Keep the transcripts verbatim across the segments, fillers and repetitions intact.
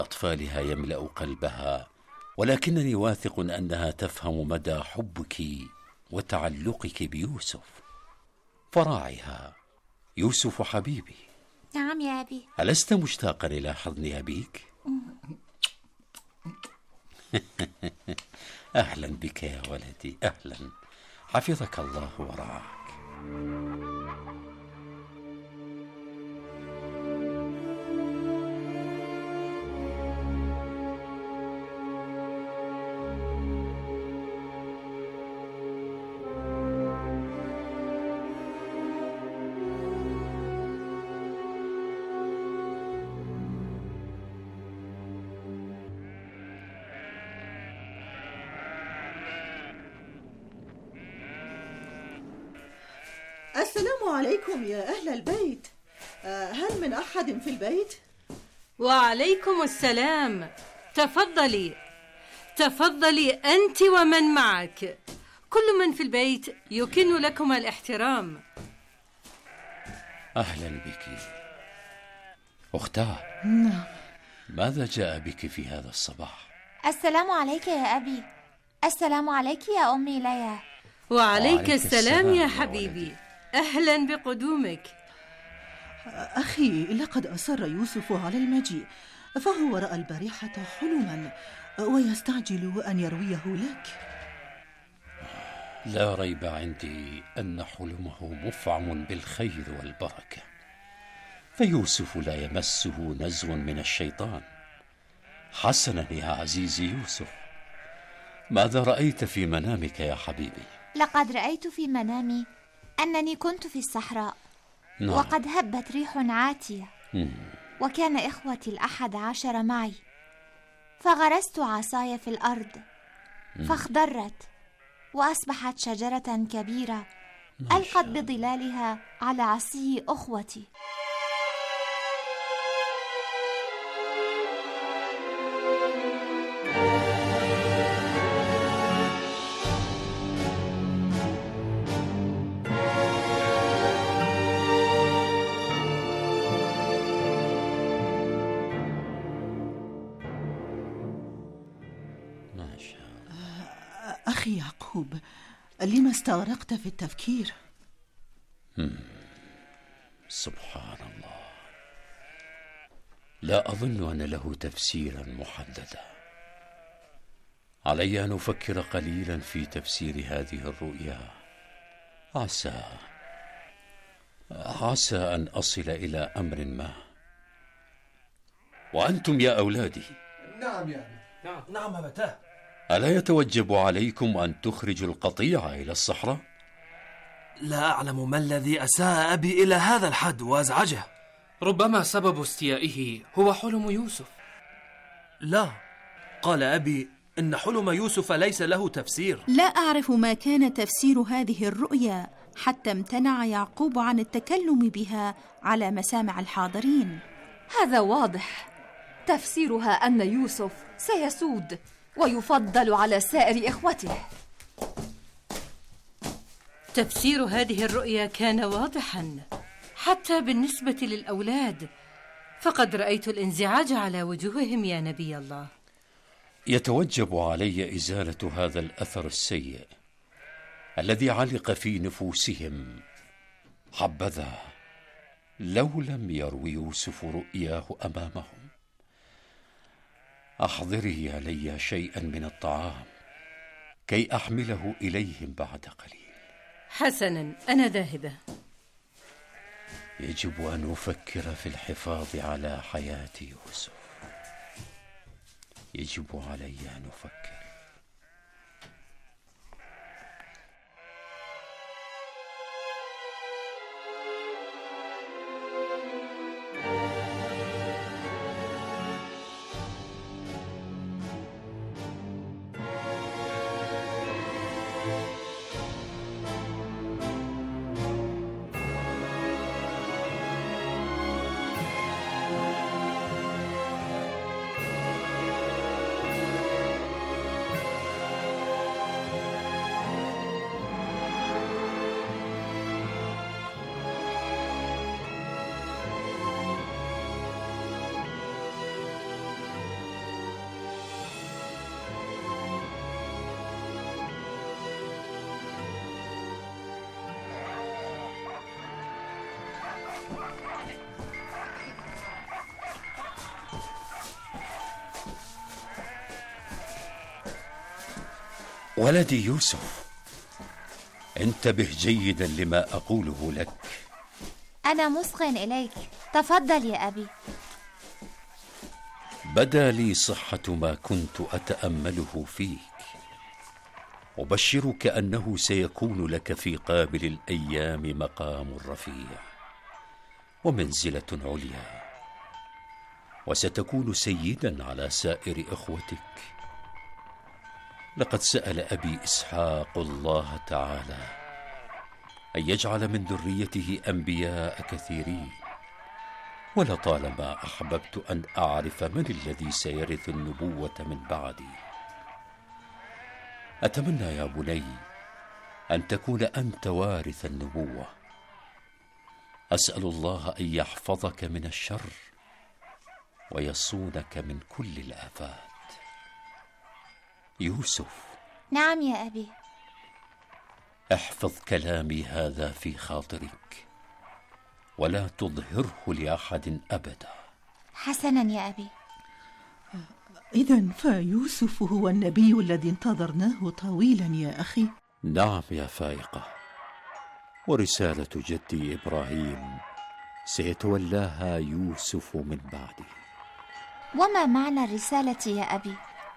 أطفالها يملأ قلبها، ولكنني واثق أنها تفهم مدى حبك وتعلقك بيوسف. فراعها، يوسف حبيبي. نعم يا أبي. ألست مشتاقا إلى حضن أبيك؟ أهلا بك يا ولدي، أهلا، حفظك الله ورعاك. السلام عليكم يا أهل البيت، هل من أحد في البيت؟ وعليكم السلام. تفضلي تفضلي أنت ومن معك، كل من في البيت يكن لكم الاحترام. أهلا بك أختاه. نعم. ماذا جاء بك في هذا الصباح؟ السلام عليك يا أبي. السلام عليك يا أمي ليا. وعليك, وعليك السلام, السلام يا حبيبي، أهلا بقدومك. أخي، لقد أصر يوسف على المجيء، فهو رأى البارحة حلما ويستعجل أن يرويه لك. لا ريب عندي أن حلمه مفعم بالخير والبركة، فيوسف لا يمسه نزغ من الشيطان. حسنا يا عزيزي يوسف، ماذا رأيت في منامك يا حبيبي؟ لقد رأيت في منامي أنني كنت في الصحراء. نعم. وقد هبت ريح عاتية. مم. وكان إخوتي الأحد عشر معي، فغرست عصاي في الأرض فاخضرت وأصبحت شجرة كبيرة ألقت بظلالها على عصي أخوتي. أخي يعقوب، لما استغرقت في التفكير؟ سبحان الله، لا أظن أن له تفسيرا محددا. علي أن أفكر قليلا في تفسير هذه الرؤيا. عسى عسى أن أصل إلى أمر ما. وأنتم يا أولادي. نعم يا أبي. نعم نعم أبتاه. ألا يتوجب عليكم أن تخرجوا القطيع إلى الصحراء؟ لا أعلم ما الذي أساء أبي إلى هذا الحد وأزعجه. ربما سبب استيائه هو حلم يوسف. لا، قال أبي إن حلم يوسف ليس له تفسير. لا أعرف ما كان تفسير هذه الرؤيا حتى امتنع يعقوب عن التكلم بها على مسامع الحاضرين. هذا واضح، تفسيرها أن يوسف سيسود ويفضل على سائر إخوته. تفسير هذه الرؤيا كان واضحا حتى بالنسبة للأولاد، فقد رأيت الانزعاج على وجوههم يا نبي الله. يتوجب علي إزالة هذا الأثر السيء الذي علق في نفوسهم. حبذا لو لم يروي يوسف رؤياه أمامهم. أحضري يا ليا شيئا من الطعام كي أحمله إليهم بعد قليل. حسنا، أنا ذاهبة. يجب أن أفكر في الحفاظ على حياة يوسف. يجب علي أن أفكر. ولدي يوسف، انتبه جيدا لما أقوله لك. أنا مصغ إليك، تفضل يا أبي. بدا لي صحة ما كنت أتأمله فيك، أبشرك أنه سيكون لك في قابل الأيام مقام رفيع ومنزلة عليا، وستكون سيدا على سائر إخوتك. لقد سأل أبي إسحاق الله تعالى أن يجعل من ذريته أنبياء كثيرين، ولطالما أحببت أن أعرف من الذي سيرث النبوة من بعدي. أتمنى يا بني أن تكون أنت وارث النبوة. أسأل الله أن يحفظك من الشر ويصونك من كل الآفات. يوسف. نعم يا أبي. احفظ كلامي هذا في خاطرك ولا تظهره لأحد أبدا. حسنا يا أبي. إذن فيوسف هو النبي الذي انتظرناه طويلا يا أخي؟ نعم يا فائقة، ورسالة جدي إبراهيم سيتولاها يوسف من بعدي. وما معنى الرسالة يا أبي؟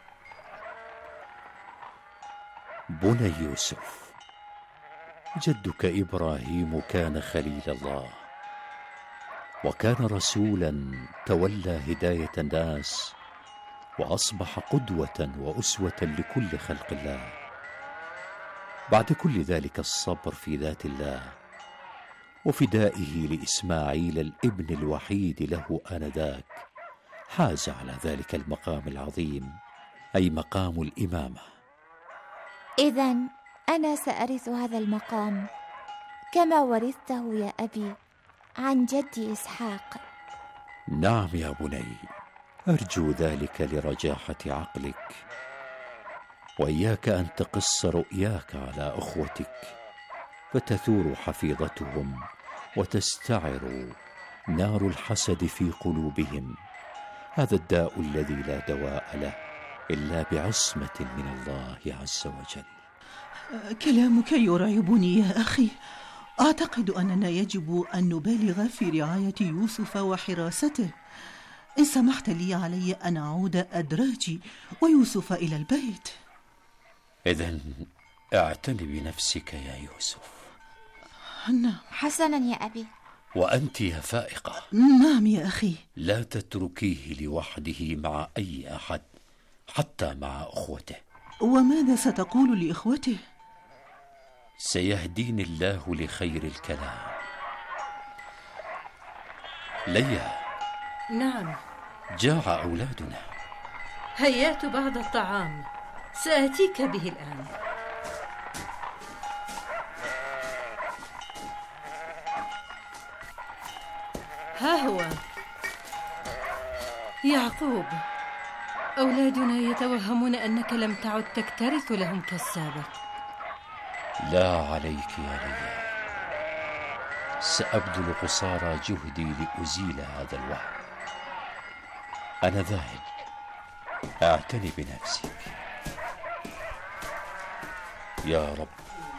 بني يوسف، جدك إبراهيم كان خليل الله، وكان رسولا تولى هداية الناس، وأصبح قدوة وأسوة لكل خلق الله. بعد كل ذلك الصبر في ذات الله وفدائه لإسماعيل الابن الوحيد له آنذاك، حاز على ذلك المقام العظيم، أي مقام الإمامة. إذن أنا سأرث هذا المقام كما ورثته يا أبي عن جدي إسحاق. نعم يا بني، أرجو ذلك لرجاحة عقلك، وإياك أن تقص رؤياك على أخوتك فتثور حفيظتهم وتستعر نار الحسد في قلوبهم. هذا الداء الذي لا دواء له إلا بعصمة من الله عز وجل. كلامك يرعبني يا أخي. أعتقد أننا يجب أن نبالغ في رعاية يوسف وحراسته. إن سمحت لي علي أن أعود أدراجي ويوسف إلى البيت. إذن اعتني بنفسك يا يوسف. نعم. حسنا يا أبي. وأنت يا فائقة. نعم يا أخي. لا تتركيه لوحده مع أي أحد، حتى مع أخوته. وماذا ستقول لإخوته؟ سيهديني الله لخير الكلام. ليا. نعم. جاع أولادنا. هيأت بعض الطعام، سآتيك به الآن. ها هو. يعقوب، أولادنا يتوهمون أنك لم تعد تكترث لهم كالسابق. لا عليك يا ليا، سأبذل قصارى جهدي لأزيل هذا الوهم. أنا ذاهب، أعتني بنفسك يا رب.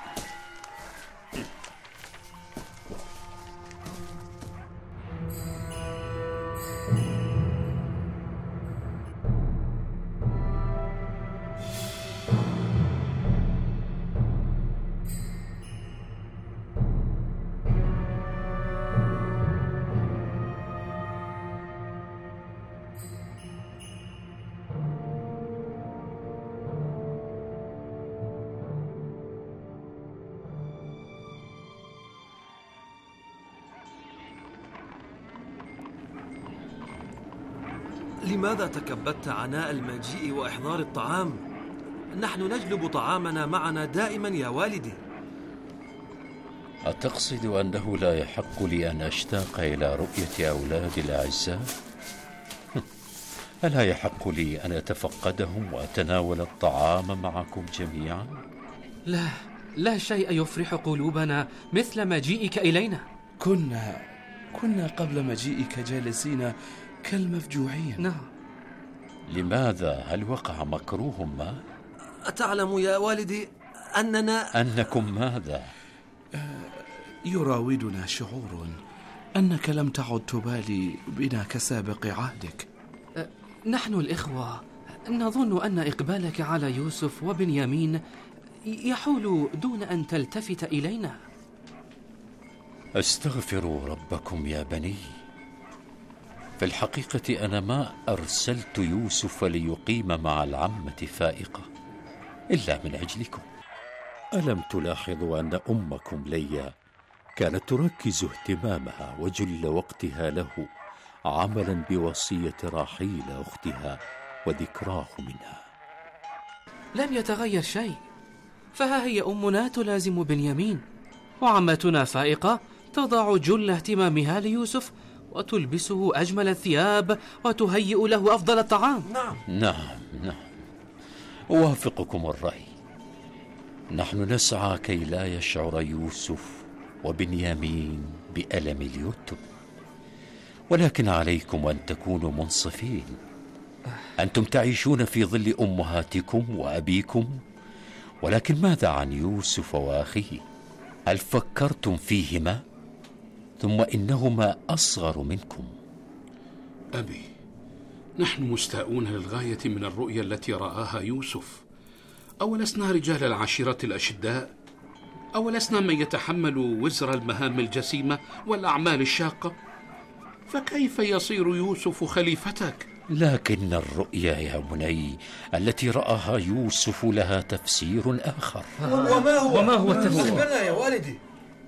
لماذا تكبدت عناء المجيء وإحضار الطعام؟ نحن نجلب طعامنا معنا دائما يا والدي. أتقصد أنه لا يحق لي أن أشتاق إلى رؤية أولادي الأعزاء؟ ألا يحق لي أن أتفقدهم وأتناول الطعام معكم جميعا؟ لا، لا شيء يفرح قلوبنا مثل مجيئك إلينا. كنا كنا قبل مجيئك جالسين كالمفجوعين. نعم. لماذا؟ هل وقع مكروه ما؟ أتعلم يا والدي أننا أنكم ماذا؟ يراودنا شعور أنك لم تعد تبالي بنا كسابق عهدك. نحن الإخوة نظن أن إقبالك على يوسف وبنيامين يحول دون أن تلتفت إلينا. استغفروا ربكم يا بني، في الحقيقة أنا ما أرسلت يوسف ليقيم مع العمة فائقة إلا من أجلكم. ألم تلاحظوا أن أمكم ليا كانت تركز اهتمامها وجل وقتها له عملا بوصية راحيل أختها وذكراه منها؟ لم يتغير شيء، فها هي أمنا تلازم بنيامين، وعمتنا فائقة تضع جل اهتمامها ليوسف وتلبسه أجمل الثياب وتهيئ له أفضل الطعام. نعم نعم نعم أوافقكم الرأي. نحن نسعى كي لا يشعر يوسف وبنيامين بألم اليتم، ولكن عليكم أن تكونوا منصفين. أنتم تعيشون في ظل أمهاتكم وأبيكم، ولكن ماذا عن يوسف وأخيه؟ هل فكرتم فيهما؟ ثم إنهما أصغر منكم. أبي، نحن مستاءون للغاية من الرؤيا التي رآها يوسف. أولسنا رجال العشيرة الأشداء؟ أولسنا من يتحمل وزر المهام الجسيمة والأعمال الشاقة؟ فكيف يصير يوسف خليفتك؟ لكن الرؤيا يا بني التي رآها يوسف لها تفسير آخر. وما هو, وما هو التفسير؟ أخبرنا يا والدي.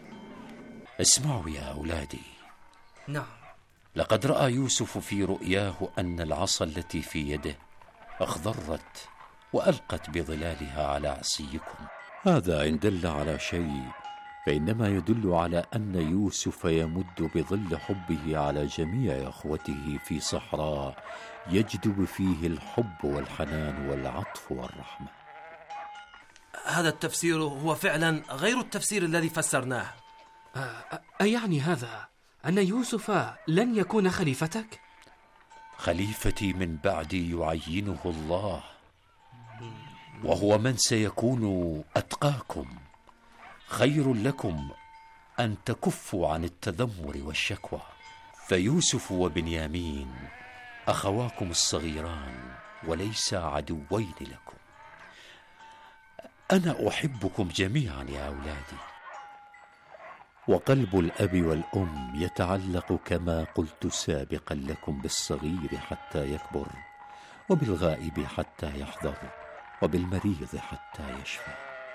اسمعوا يا أولادي. نعم. لقد رأى يوسف في رؤياه أن العصا التي في يده أخضرت وألقت بظلالها على عصيكم. هذا إن دل على شيء فإنما يدل على أن يوسف يمد بظل حبه على جميع أخوته في صحراء يجدب فيه الحب والحنان والعطف والرحمة. هذا التفسير هو فعلا غير التفسير الذي فسرناه. أيعني هذا أن يوسف لن يكون خليفتك؟ خليفتي من بعدي يعينه الله، وهو من سيكون أتقاكم. خير لكم أن تكفوا عن التذمر والشكوى، فيوسف وبنيامين أخواكم الصغيران وليس عدوين لكم. أنا أحبكم جميعا يا أولادي، وقلب الأب والأم يتعلق كما قلت سابقا لكم بالصغير حتى يكبر، وبالغائب حتى يحضر، وبالمريض حتى يشفى.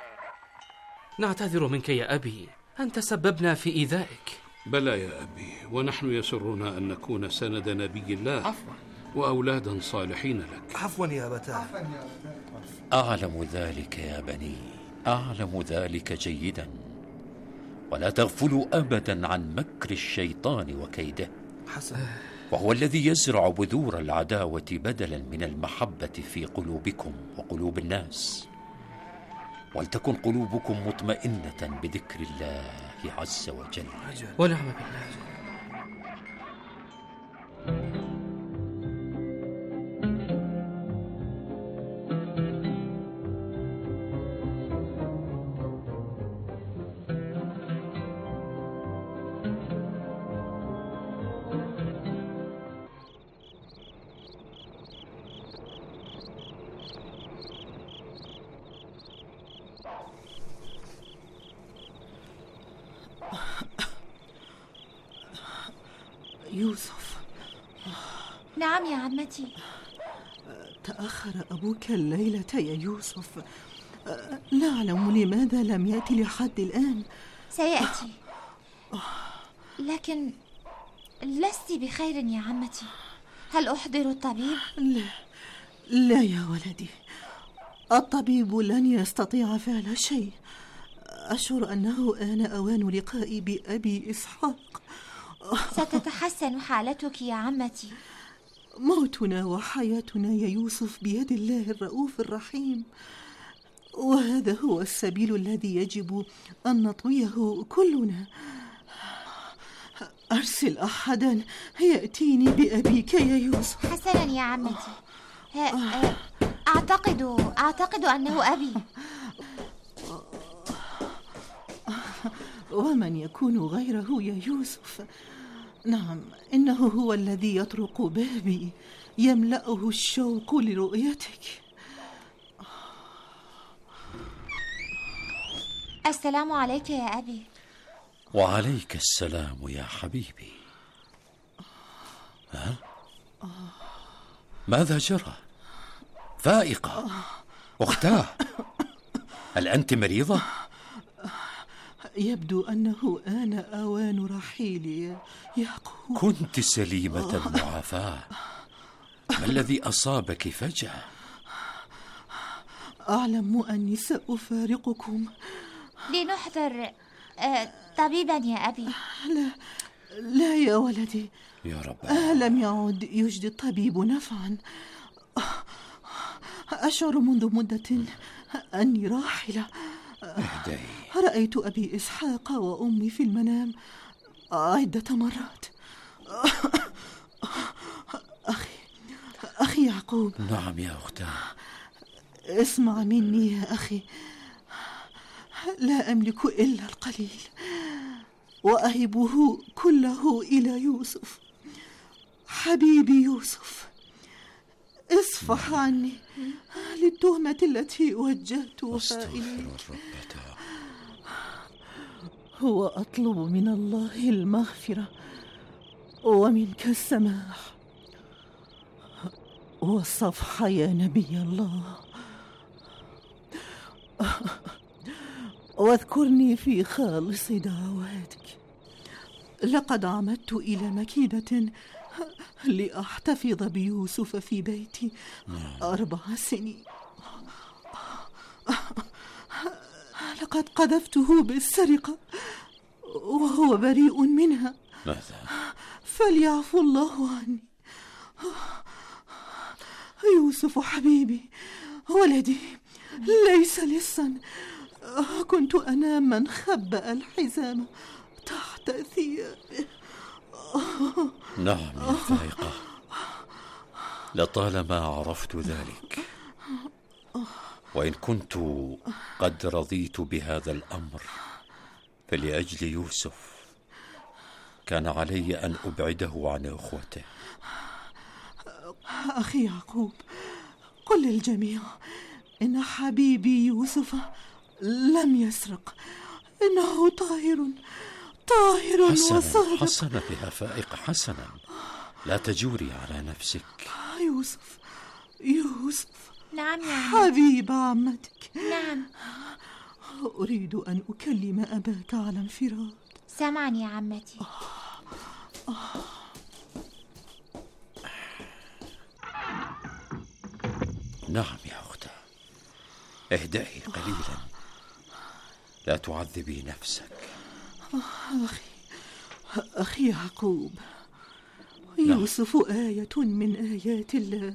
نعتذر منك يا أبي، أنت سببنا في إيذائك. بلى يا أبي، ونحن يسرنا أن نكون سند نبي الله. عفوا. وأولادا صالحين لك. عفوا يا أبتاه. أعلم ذلك يا بني، أعلم ذلك جيدا، ولا تغفلوا أبدا عن مكر الشيطان وكيده. حسن. وهو الذي يزرع بذور العداوة بدلا من المحبة في قلوبكم وقلوب الناس. ولتكن قلوبكم مطمئنة بذكر الله عز وجل. ونعم بالله. يوسف. نعم يا عمتي. تأخر أبوك الليلة يا يوسف، لا أعلم لماذا لم يأتي لحد الآن. سيأتي، لكن لست بخير يا عمتي. هل أحضر الطبيب؟ لا لا يا ولدي، الطبيب لن يستطيع فعل شيء. أشعر أنه آن أوان لقائي بأبي إسحاق. ستتحسن حالتك يا عمتي. موتنا وحياتنا يا يوسف بيد الله الرؤوف الرحيم، وهذا هو السبيل الذي يجب أن نطويه كلنا. أرسل أحدا يأتيني بأبيك يا يوسف. حسنا يا عمتي. أعتقد أعتقد أنه أبي. ومن يكون غيره يا يوسف؟ نعم، إنه هو الذي يطرق بابي، يملأه الشوق لرؤيتك. السلام عليك يا أبي. وعليك السلام يا حبيبي. ها؟ ماذا جرى؟ فائقة، أختاه، هل أنت مريضة؟ يبدو أنه آن أوان رحيلي يا يعقوب. كنت سليمة المعافاة، ما الذي أصابك فجأة؟ أعلم أني سأفارقكم. لنحضر آه، طبيبا يا أبي. لا لا يا ولدي، يا رب. لم يعد يجدي الطبيب نفعا. أشعر منذ مدة أني راحلة. اهدئي. رأيت أبي إسحاق وأمي في المنام عدة مرات. أخي أخي يعقوب. نعم يا أختي. اسمع مني يا أخي، لا أملك إلا القليل وأهبه كله إلى يوسف، حبيبي يوسف. اصفح عني للتهمة التي وجهتها إليك، وأطلب من الله المغفرة ومنك السماح والصفح يا نبي الله. واذكرني في خالص دعواتك. لقد عمدت إلى مكيدة لأحتفظ بيوسف في بيتي أربع سنين. لقد قذفته بالسرقة وهو بريء منها. ماذا؟ فليعفو الله عني. يوسف حبيبي، ولدي، ليس لصا. كنت أنا من خبأ الحزام تحت ثيابه. نعم يا فائقة، لطالما عرفت ذلك، وإن كنت قد رضيت بهذا الأمر فلأجل يوسف كان علي أن أبعده عن أخوته. أخي يعقوب، قل للجميع إن حبيبي يوسف لم يسرق، إنه طاهر طاهر وصادق. حسنا يا فائقة، حسنا، لا تجوري على نفسك. يوسف يوسف. نعم يا عمتي. حبيب عمتك. نعم. أريد أن أكلم أباك على انفراد. سامعني يا عمتي. نعم يا أختي، اهدئي قليلا، لا تعذبي نفسك. أخي أخي يعقوب، يوسف آية من آيات الله،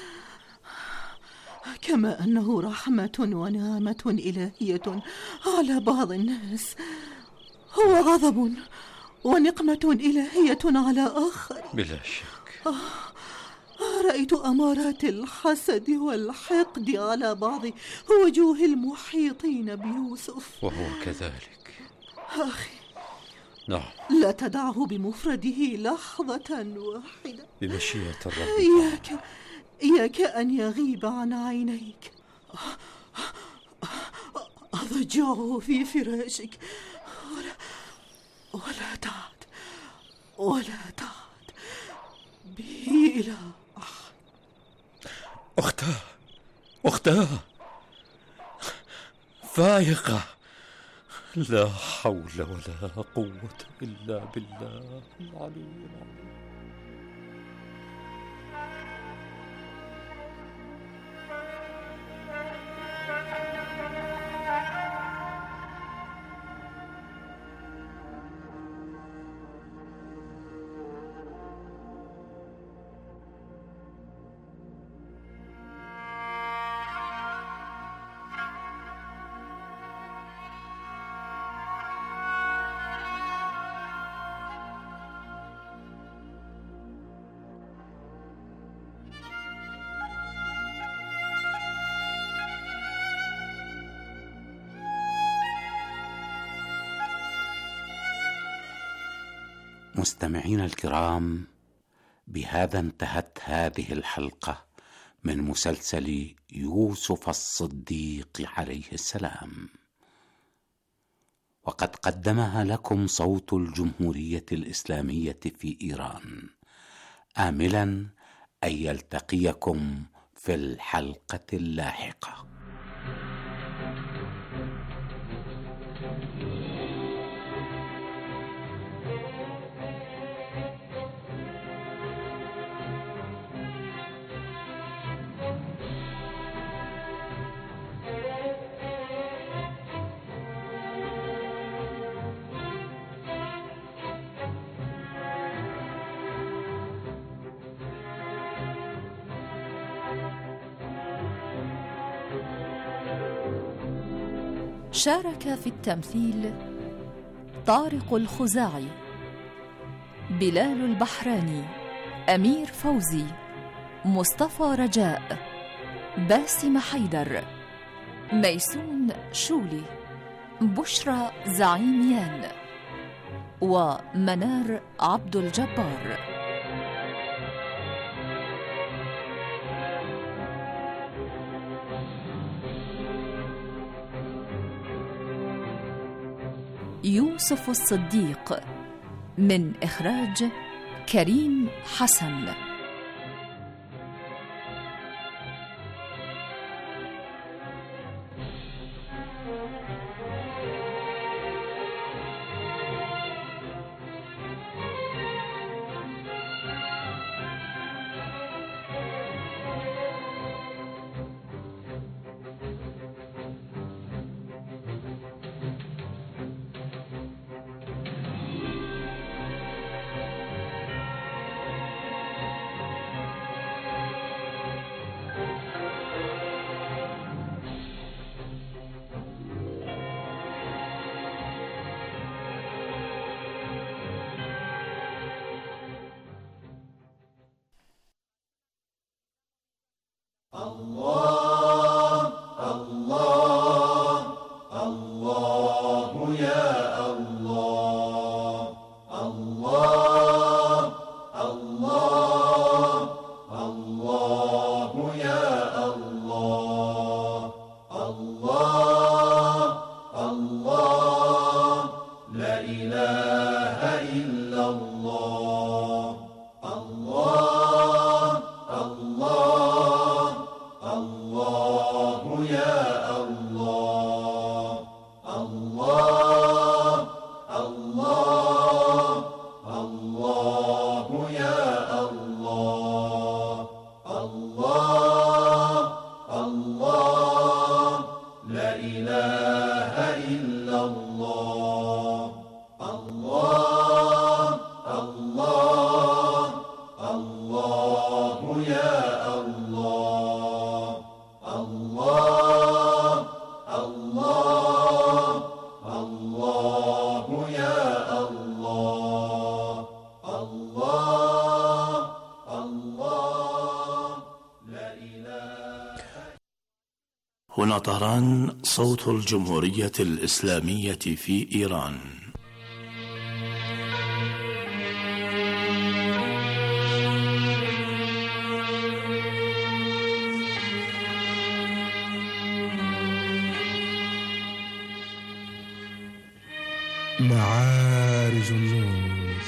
كما أنه رحمة ونعمة إلهية على بعض الناس، هو غضب ونقمة إلهية على آخر. بلا شك. رأيت أمارات الحسد والحقد على بعض وجوه المحيطين بيوسف، وهو كذلك. أخي، نعم، لا تدعه بمفرده لحظة واحدة. بمشيئة الرب. إياك إياك أن يغيب عن عينيك. أضجعه في فراشك ولا, ولا تعد ولا تعد به إلى أحد. أختاه أختاه فائقة، لا حول ولا قوة إلا بالله العلي العظيم. مستمعين الكرام، بهذا انتهت هذه الحلقة من مسلسل يوسف الصديق عليه السلام، وقد قدمها لكم صوت الجمهورية الإسلامية في إيران، آملا أن يلتقيكم في الحلقة اللاحقة. شارك في التمثيل طارق الخزاعي، بلال البحراني، أمير فوزي، مصطفى رجاء، باسم حيدر، ميسون شولي، بشرى زعيميان، ومنار عبد الجبار. يوسف الصديق من إخراج كريم حسن. الله الله الله يا الله الله الله الله يا الله الله الله لا إله إلا الله الله الله الله يا الله الله الله الله يا الله الله الله لا إله إلا الله الله الله الله يا الله الله الله الله يا الله الله الله لا إله. هنا طهران، صوت الجمهورية الإسلامية في إيران. معارج النور.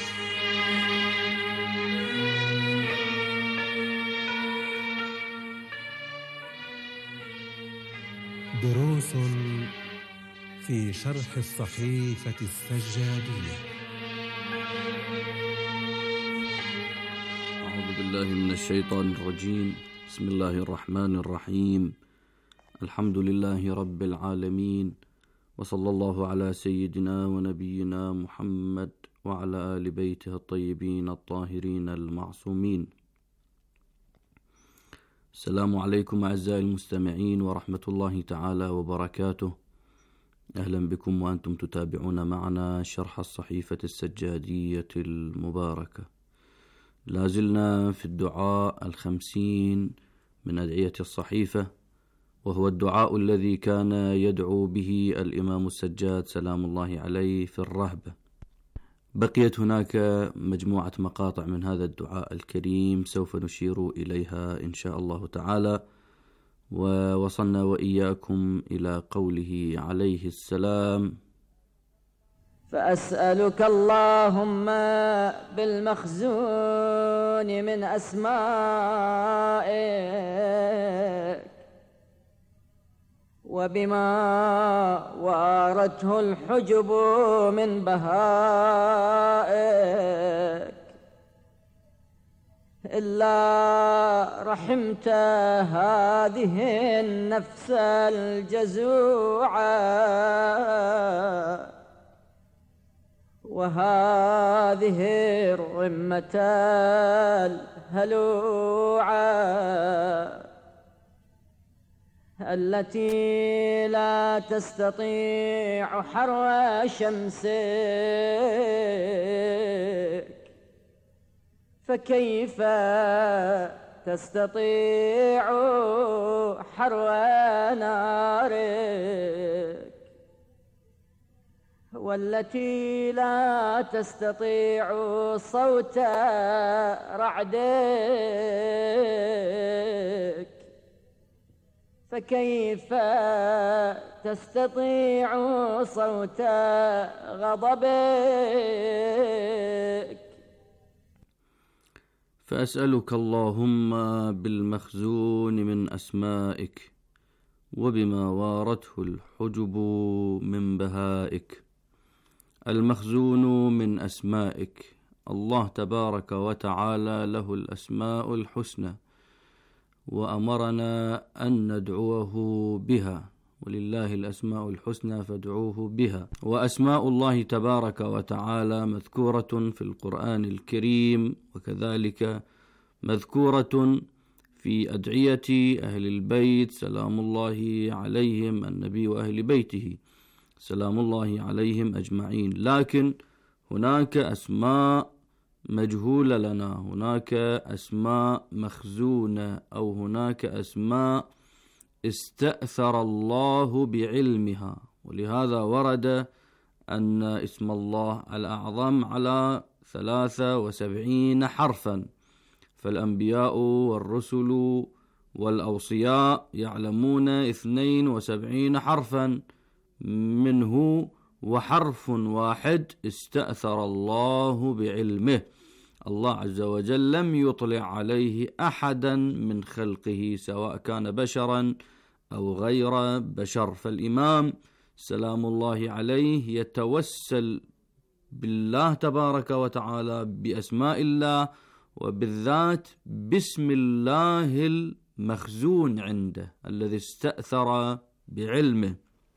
دروس في شرح الصحيفة السجادية. أعوذ بالله من الشيطان الرجيم. بسم الله الرحمن الرحيم. الحمد لله رب العالمين، وصلى الله على سيدنا ونبينا محمد وعلى آل بيته الطيبين الطاهرين المعصومين. السلام عليكم أعزائي المستمعين ورحمة الله تعالى وبركاته. أهلا بكم وأنتم تتابعون معنا شرح الصحيفة السجادية المباركة. لازلنا في الدعاء الخمسين من أدعية الصحيفة، وهو الدعاء الذي كان يدعو به الإمام السجاد سلام الله عليه في الرهبة. بقيت هناك مجموعة مقاطع من هذا الدعاء الكريم سوف نشير إليها إن شاء الله تعالى. ووصلنا وإياكم إلى قوله عليه السلام: فأسألك اللهم بالمخزون من أسمائك وبما وارته الحجب من بهائك إلا رحمت هذه النفس الجزوعة وهذه الرمة الهلوعة التي لا تستطيع حر شمسك، فكيف تستطيع حر نارك، والتي لا تستطيع صوت رعدك، فكيف تستطيع صوت غضبك. فأسألك اللهم بالمخزون من أسمائك وبما وارته الحجب من بهائك. المخزون من أسمائك، الله تبارك وتعالى له الأسماء الحسنى وأمرنا أن ندعوه بها، ولله الأسماء الحسنى فادعوه بها. وأسماء الله تبارك وتعالى مذكورة في القرآن الكريم، وكذلك مذكورة في أدعية أهل البيت سلام الله عليهم، النبي وأهل بيته سلام الله عليهم أجمعين. لكن هناك أسماء مجهولة لنا، هناك أسماء مخزونة، أو هناك أسماء استأثر الله بعلمها، ولهذا ورد أن اسم الله الأعظم على ثلاثة وسبعين حرفا، فالأنبياء والرسل والأوصياء يعلمون اثنين وسبعين حرفا منه، وحرف واحد استأثر الله بعلمه. الله عز وجل لم يطلع عليه أحدا من خلقه سواء كان بشرا أو غير بشر. فالإمام سلام الله عليه يتوسل بالله تبارك وتعالى بأسماء الله، وبالذات باسم الله المخزون عنده الذي استأثر بعلمه.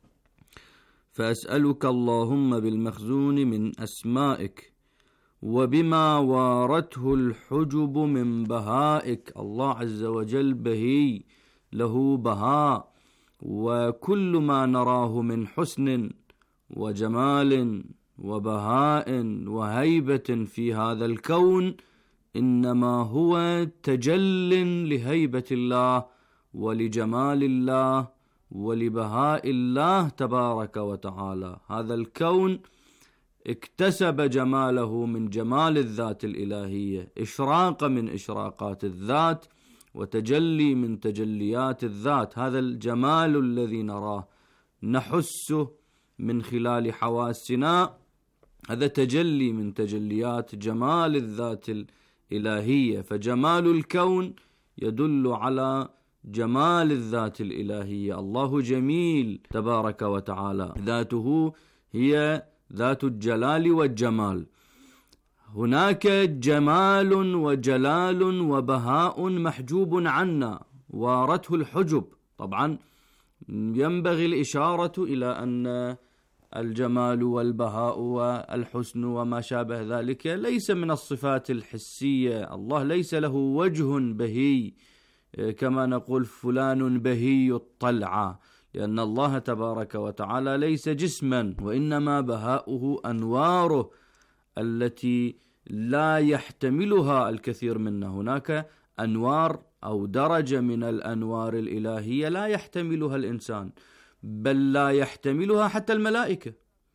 فأسألك اللهم بالمخزون من أسمائك وبما وارته الحجب من بهائك. الله عز وجل بهي، له بهاء، وكل ما نراه من حسن وجمال وبهاء وهيبة في هذا الكون إنما هو تجل لهيبة الله ولجمال الله ولبهاء الله تبارك وتعالى. هذا الكون اكتسب جماله من جمال الذات الإلهية، إشراق من إشراقات الذات، وتجلي من تجليات الذات. هذا الجمال الذي نراه نحسه من خلال حواسنا، هذا تجلي من تجليات جمال الذات الإلهية. فجمال الكون يدل على جمال الذات الإلهية. الله جميل تبارك وتعالى، ذاته هي ذات الجلال والجمال. هناك جمال وجلال وبهاء محجوب عنا وارته الحجب. طبعا ينبغي الإشارة إلى أن الجمال والبهاء والحسن وما شابه ذلك ليس من الصفات الحسية. الله ليس له وجه بهي كما نقول فلان بهي الطلعة، لأن الله تبارك وتعالى ليس جسما، وإنما بهاؤه أنواره التي لا يحتملها الكثير منا. هناك أنوار أو درجة من الأنوار الإلهية لا يحتملها الإنسان، بل لا يحتملها حتى الملائكة.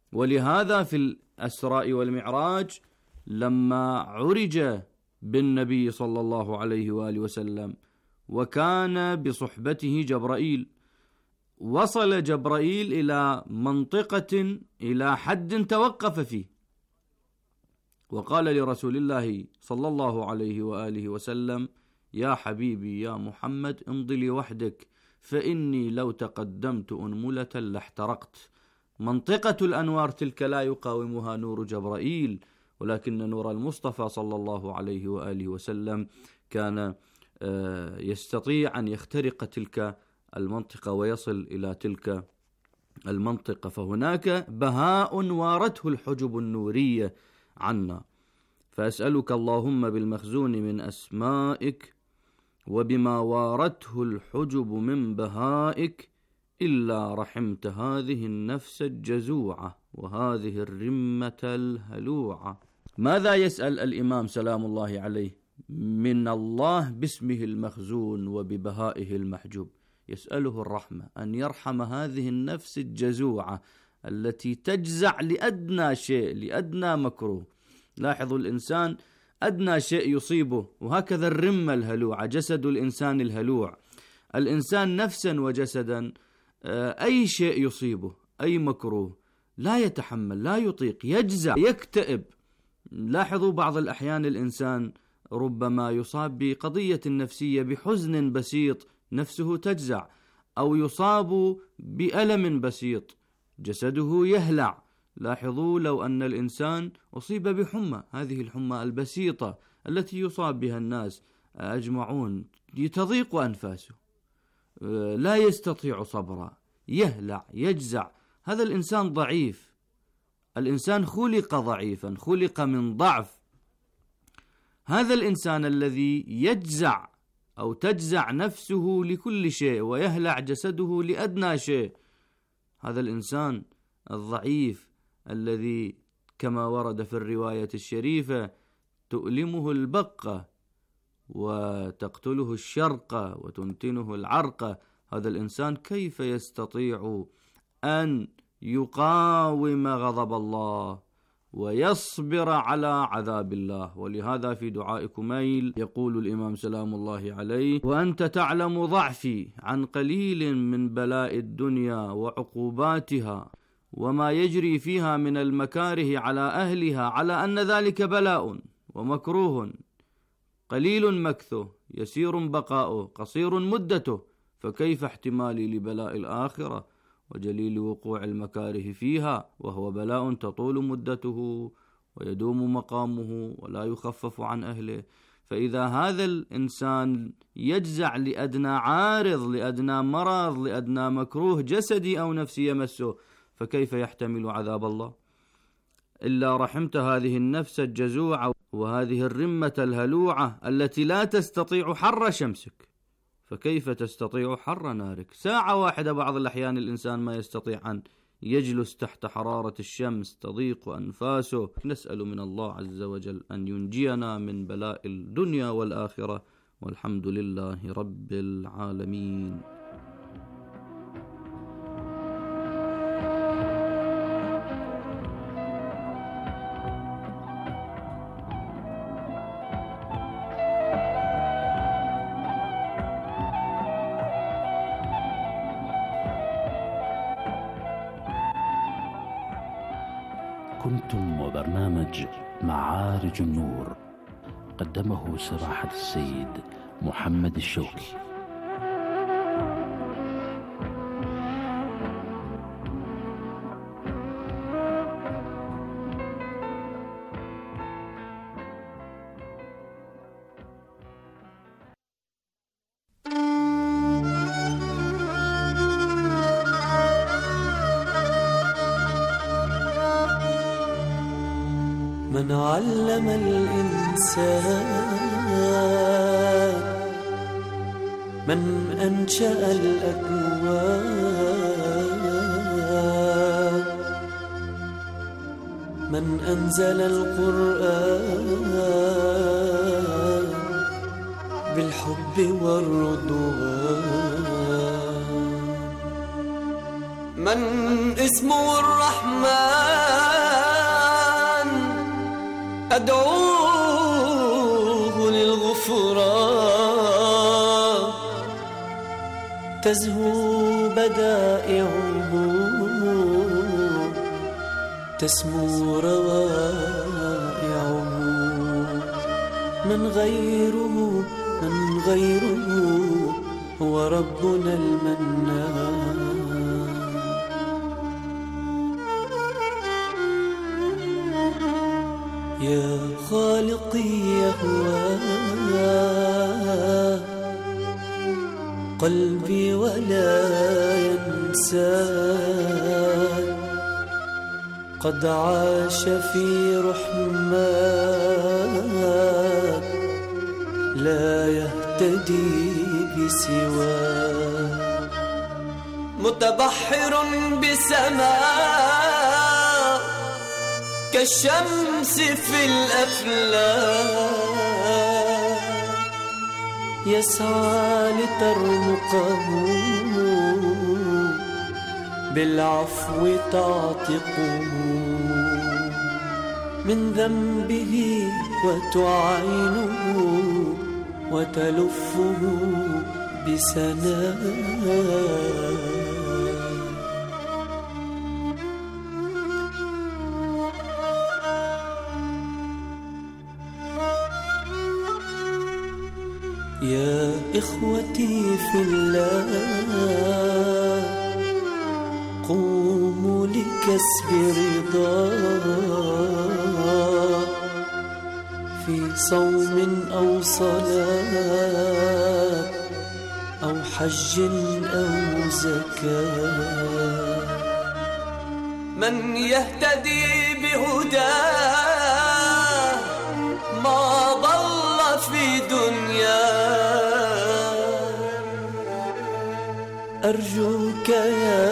ولهذا في الأسراء والمعراج لما عرج بالنبي صلى الله عليه وآله وسلم وكان بصحبته جبرائيل، وصل جبرائيل إلى منطقة إلى حد توقف فيه، وقال لرسول الله صلى الله عليه وآله وسلم: يا حبيبي يا محمد امضي لي وحدك، فإني لو تقدمت أنملة لاحترقت. منطقة الأنوار تلك لا يقاومها نور جبرائيل، ولكن نور المصطفى صلى الله عليه وآله وسلم كان يستطيع أن يخترق تلك المنطقة ويصل إلى تلك المنطقة، فهناك بهاء وارته الحجب النورية عنا. فأسألك اللهم بالمخزون من أسمائك وبما وارته الحجب من بهائك إلا رحمت هذه النفس الجزوعة وهذه الرمة الهلوعة. ماذا يسأل الإمام سلام الله عليه من الله باسمه المخزون وببهائه المحجوب؟ يسأله الرحمة، أن يرحم هذه النفس الجزوعة التي تجزع لأدنى شيء، لأدنى مكروه. لاحظوا الإنسان أدنى شيء يصيبه، وهكذا الرمة الهلوعة، جسد الإنسان الهلوع. الإنسان نفسا وجسدا أي شيء يصيبه، أي مكروه، لا يتحمل، لا يطيق، يجزع، يكتئب. لاحظوا بعض الأحيان الإنسان ربما يصاب بقضية نفسية، بحزن بسيط نفسه تجزع، أو يصاب بألم بسيط جسده يهلع. لاحظوا لو أن الإنسان أصيب بحمى، هذه الحمى البسيطة التي يصاب بها الناس أجمعون، تضيق أنفاسه، لا يستطيع صبرا، يهلع، يجزع. هذا الإنسان ضعيف، الإنسان خلق ضعيفا، خلق من ضعف. هذا الإنسان الذي يجزع أو تجزع نفسه لكل شيء ويهلع جسده لأدنى شيء، هذا الإنسان الضعيف الذي كما ورد في الرواية الشريفة تؤلمه البقة وتقتله الشرقة وتنتنه العرقة، هذا الإنسان كيف يستطيع أن يقاوم غضب الله ويصبر على عذاب الله؟ ولهذا في دعاء كميل يقول الإمام سلام الله عليه: وأنت تعلم ضعفي عن قليل من بلاء الدنيا وعقوباتها وما يجري فيها من المكاره على أهلها، على أن ذلك بلاء ومكروه قليل مكثه، يسير بقاؤه، قصير مدته، فكيف احتمالي لبلاء الآخرة وجليل وقوع المكاره فيها، وهو بلاء تطول مدته ويدوم مقامه ولا يخفف عن أهله. فإذا هذا الإنسان يجزع لأدنى عارض، لأدنى مرض، لأدنى مكروه جسدي أو نفسي يمسه، فكيف يحتمل عذاب الله؟ إلا رحمت هذه النفس الجزوعة وهذه الرمة الهلوعة التي لا تستطيع حر شمسك، فكيف تستطيع حر نارك؟ ساعة واحدة بعض الأحيان الإنسان ما يستطيع أن يجلس تحت حرارة الشمس، تضيق أنفاسه. نسأل من الله عز وجل أن ينجينا من بلاء الدنيا والآخرة، والحمد لله رب العالمين. كنتم وبرنامج معارج النور، قدمه سماحة السيد محمد الشوقي. من علم الإنسان، من أنشأ الأكوان، من أنزل القرآن بالحب والرضوان، من اسمه الرحمن أدعوه للغفران تزهو بدائعه تسمو روائعه من غيره من غيره هو ربنا المنان يا خالقي يهوى قلبي ولا ينسى قد عاش في رحمات لا يهتدي بسواه متبحر بسماء كالشمس في الأفلاك يسعى لترمقه بالعفو تعتقه من ذنبه وتعينه وتلفه بسناء يا إخوتي في الله قوموا لكسب رضا في صوم أو صلاة أو حج أو زكاة من يهتدي بهداه ما ضل في دنياه أرجوك يا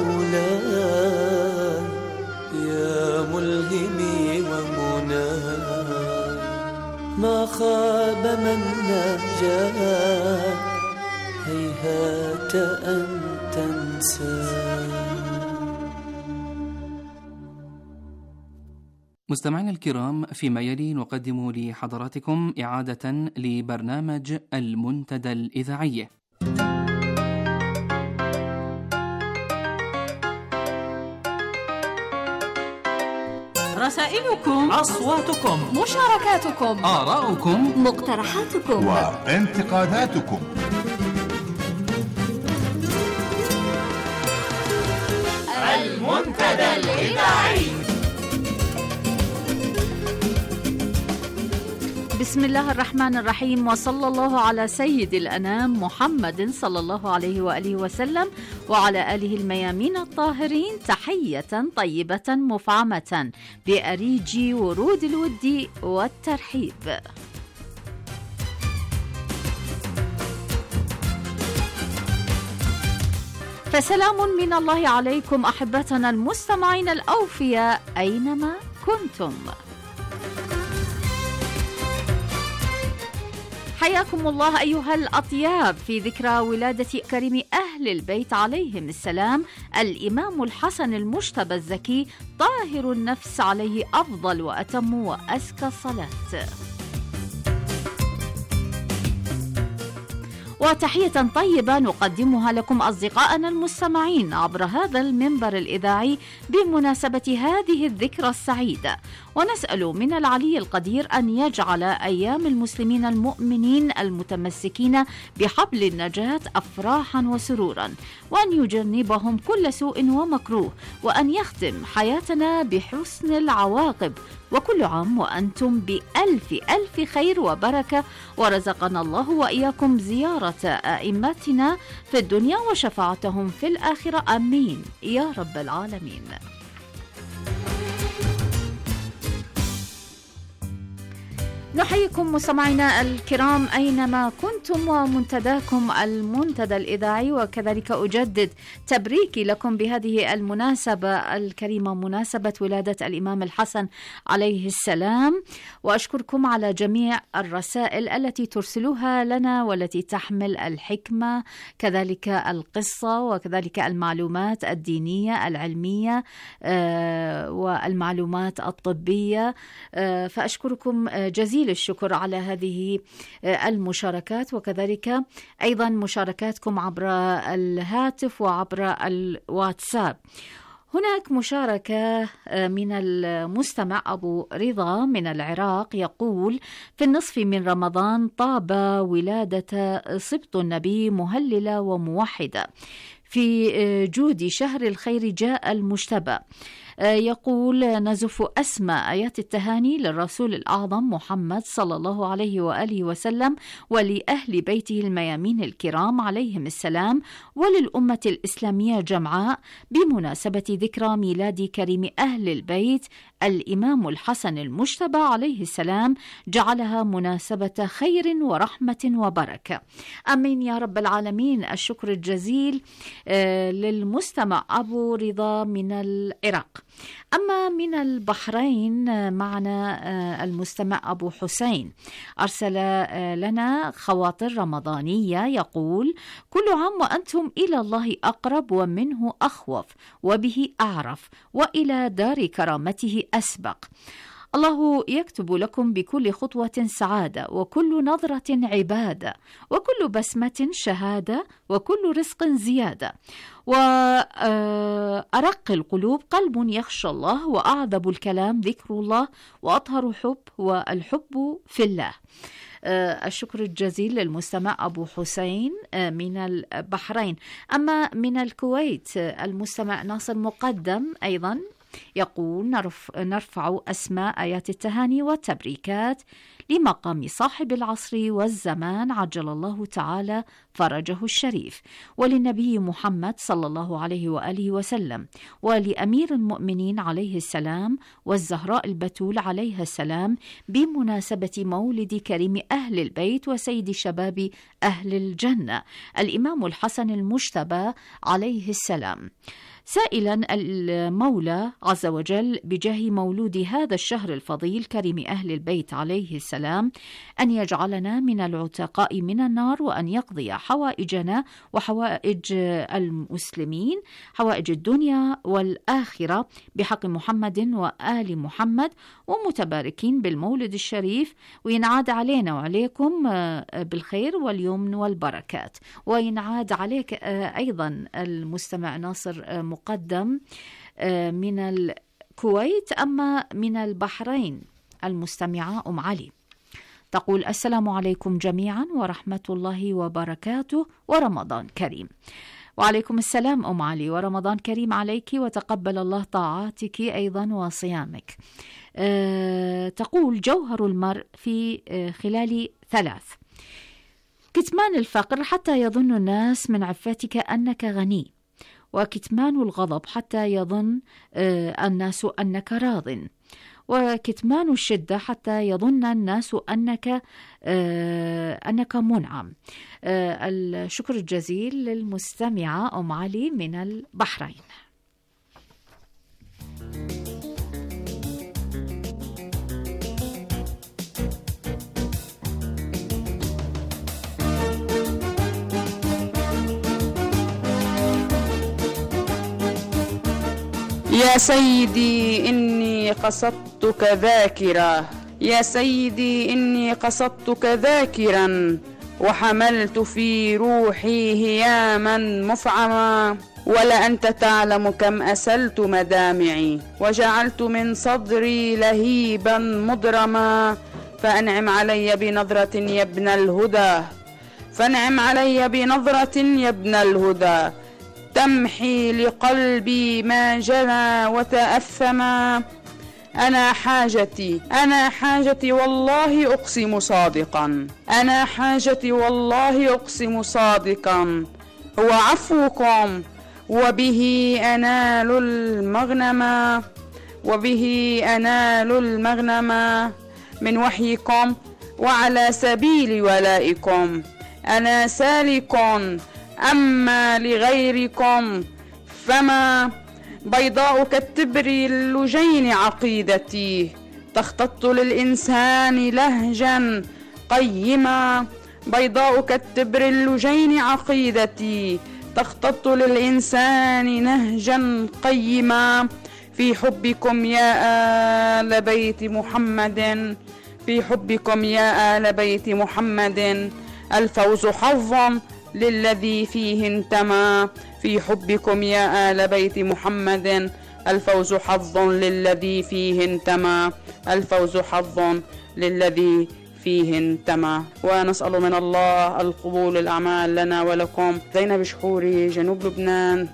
مولاي يا ملهمي ومناي ما خاب من نجاك هيهات أن تنسى. مستمعينا الكرام، فيما يلي نقدم لحضراتكم إعادة لبرنامج المنتدى الإذاعي. رسائلكم، أصواتكم، مشاركاتكم، آراؤكم، مقترحاتكم وانتقاداتكم. المنتدى الإذاعي. بسم الله الرحمن الرحيم، وصلى الله على سيد الأنام محمد صلى الله عليه وآله وسلم وعلى آله الميامين الطاهرين، تحية طيبة مفعمة بأريج ورود الود والترحيب. فسلام من الله عليكم أحبتنا المستمعين الأوفياء أينما كنتم. حياكم الله أيها الأطياب في ذكرى ولادة كريم أهل البيت عليهم السلام، الإمام الحسن المجتبى الزكي طاهر النفس، عليه أفضل وأتم وأزكى الصلاة. وتحية طيبة نقدمها لكم أصدقائنا المستمعين عبر هذا المنبر الإذاعي بمناسبة هذه الذكرى السعيدة، ونسأل من العلي القدير أن يجعل أيام المسلمين المؤمنين المتمسكين بحبل النجاة أفراحا وسرورا، وأن يجنبهم كل سوء ومكروه، وأن يختم حياتنا بحسن العواقب. وكل عام وأنتم بألف ألف خير وبركة، ورزقنا الله وإياكم زيارة أئمتنا في الدنيا وشفاعتهم في الآخرة، آمين يا رب العالمين. نحييكم مستمعينا الكرام أينما كنتم ومنتداكم المنتدى الإذاعي، وكذلك أجدد تبريكي لكم بهذه المناسبة الكريمة، مناسبة ولادة الإمام الحسن عليه السلام، وأشكركم على جميع الرسائل التي ترسلوها لنا والتي تحمل الحكمة، كذلك القصة، وكذلك المعلومات الدينية العلمية والمعلومات الطبية. فأشكركم جزيل الشكر على هذه المشاركات، وكذلك أيضا مشاركاتكم عبر الهاتف وعبر الواتساب. هناك مشاركة من المستمع أبو رضا من العراق يقول: في النصف من رمضان طاب ولادة سبط النبي مهللة وموحدة، في جود شهر الخير جاء المجتبى. يقول: نزف أسمى آيات التهاني للرسول الأعظم محمد صلى الله عليه وآله وسلم ولأهل بيته الميامين الكرام عليهم السلام، وللأمة الإسلامية جمعاء بمناسبة ذكرى ميلاد كريم أهل البيت الإمام الحسن المجتبى عليه السلام، جعلها مناسبة خير ورحمة وبركة. أمين يا رب العالمين. الشكر الجزيل للمستمع أبو رضا من العراق. أما من البحرين معنا المستمع أبو حسين، أرسل لنا خواطر رمضانية، يقول: كل عام وأنتم إلى الله أقرب ومنه أخوف وبه أعرف وإلى دار كرامته أسبق. الله يكتب لكم بكل خطوة سعادة، وكل نظرة عبادة، وكل بسمة شهادة، وكل رزق زيادة، وأرق القلوب قلب يخشى الله، وأعذب الكلام ذكر الله، وأطهر حب والحب في الله. الشكر الجزيل للمستمع أبو حسين من البحرين. أما من الكويت المستمع ناصر مقدم أيضا يقول: نرفع أسماء آيات التهاني والتبريكات لمقام صاحب العصر والزمان عجل الله تعالى فرجه الشريف، وللنبي محمد صلى الله عليه وآله وسلم، ولأمير المؤمنين عليه السلام، والزهراء البتول عليها السلام، بمناسبة مولد كريم أهل البيت وسيد شباب أهل الجنة الإمام الحسن المجتبى عليه السلام، سائلا المولى عز وجل بجاه مولود هذا الشهر الفضيل كريم أهل البيت عليه السلام أن يجعلنا من العتقاء من النار، وأن يقضي حوائجنا وحوائج المسلمين، حوائج الدنيا والآخرة، بحق محمد وآل محمد، ومتباركين بالمولد الشريف، وينعاد علينا وعليكم بالخير واليمن والبركات. وينعاد عليك أيضا المستمع ناصر مقدم من الكويت. أما من البحرين المستمعة أم علي تقول: السلام عليكم جميعا ورحمة الله وبركاته ورمضان كريم. وعليكم السلام أم علي، ورمضان كريم عليك، وتقبل الله طاعاتك أيضا وصيامك. أه تقول: جوهر المرء في خلال ثلاث: كتمان الفقر حتى يظن الناس من عفتك أنك غني، وكتمان الغضب حتى يظن الناس أنك راض، وكتمان الشدة حتى يظن الناس أنك أنك منعم. الشكر الجزيل للمستمعة أم علي من البحرين. يا سيدي إني قصدتك ذاكرا، يا سيدي إني قصدتك ذاكرا، وحملت في روحي هياما مفعما، ولا أنت تعلم كم أسلت مدامعي، وجعلت من صدري لهيبا مضرما، فأنعم علي بنظرة يا ابن الهدى، فانعم علي بنظرة يا ابن الهدى، تمحي لقلبي ما جنى وتأثما. أنا حاجتي أنا حاجتي والله أقسم صادقا، أنا حاجتي والله أقسم صادقا، هو عفوكم وبه أنال المغنم، وبه أنال المغنم، من وحيكم وعلى سبيل ولائكم. أنا سالك، أما لغيركم فما بيضاء كالتبر اللجين عقيدتي، تختط للإنسان لهجا قيما. بيضاء كالتبر اللجين عقيدتي، تختط للإنسان نهجا قيما. في حبكم يا آل بيت محمد، في حبكم يا آل بيت محمد، الفوز حظا للذي فيه انتمى. في حبكم يا آل بيت محمد، الفوز حظ للذي فيه انتمى، الفوز حظ للذي فيه انتمى. ونسأل من الله القبول الأعمال لنا ولكم. زينب شحوري، جنوب لبنان.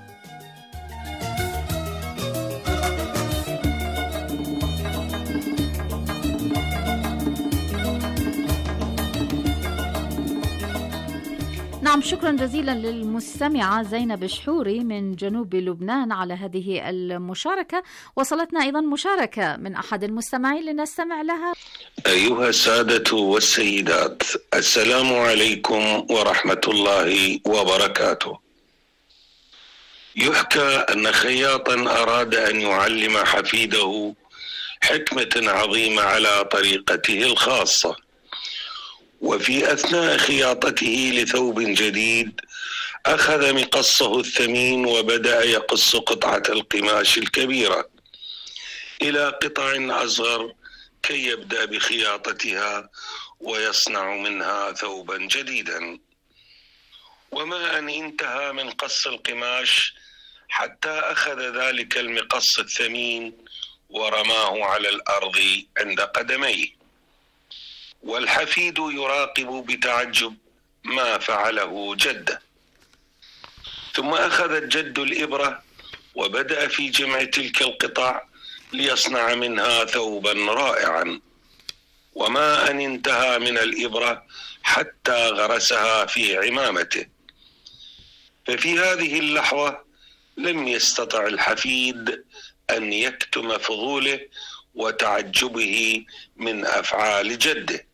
نعم، شكرا جزيلا للمستمعة زينب شحوري من جنوب لبنان على هذه المشاركة. وصلتنا أيضا مشاركة من أحد المستمعين لنستمع لها. أيها السادة والسيدات، السلام عليكم ورحمة الله وبركاته. يحكى أن خياطا أراد أن يعلم حفيده حكمة عظيمة على طريقته الخاصة، وفي أثناء خياطته لثوب جديد أخذ مقصه الثمين وبدأ يقص قطعة القماش الكبيرة إلى قطع أصغر كي يبدأ بخياطتها ويصنع منها ثوبا جديدا. وما أن انتهى من قص القماش حتى أخذ ذلك المقص الثمين ورماه على الأرض عند قدميه، والحفيد يراقب بتعجب ما فعله جده. ثم أخذ الجد الإبرة وبدأ في جمع تلك القطع ليصنع منها ثوبا رائعا، وما أن انتهى من الإبرة حتى غرسها في عمامته. ففي هذه اللحظة لم يستطع الحفيد أن يكتم فضوله وتعجبه من أفعال جده،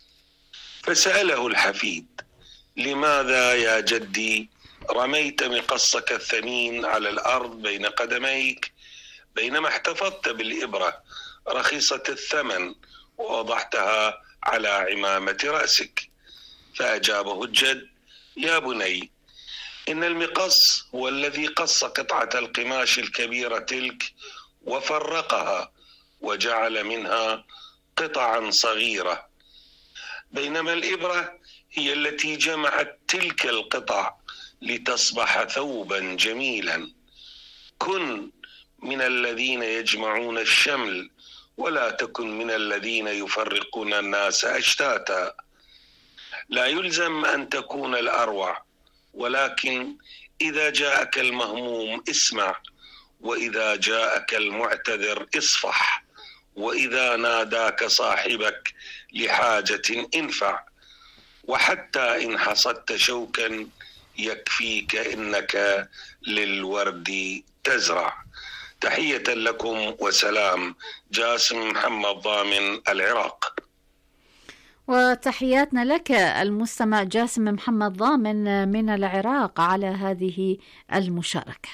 فسأله الحفيد: لماذا يا جدي رميت مقصك الثمين على الأرض بين قدميك بينما احتفظت بالإبرة رخيصة الثمن ووضعتها على عمامة رأسك؟ فأجابه الجد: يا بني، إن المقص هو الذي قص قطعة القماش الكبيرة تلك وفرقها وجعل منها قطعا صغيرة، بينما الإبرة هي التي جمعت تلك القطع لتصبح ثوبا جميلا. كن من الذين يجمعون الشمل ولا تكن من الذين يفرقون الناس أشتاتا. لا يلزم أن تكون الأروع، ولكن إذا جاءك المهموم اسمع، وإذا جاءك المعتذر اصفح، وإذا ناداك صاحبك لحاجة انفع، وحتى إن حصدت شوكا يكفيك إنك للورد تزرع. تحية لكم وسلام. جاسم محمد ضامن، العراق. وتحياتنا لك المستمع جاسم محمد ضامن من العراق على هذه المشاركة.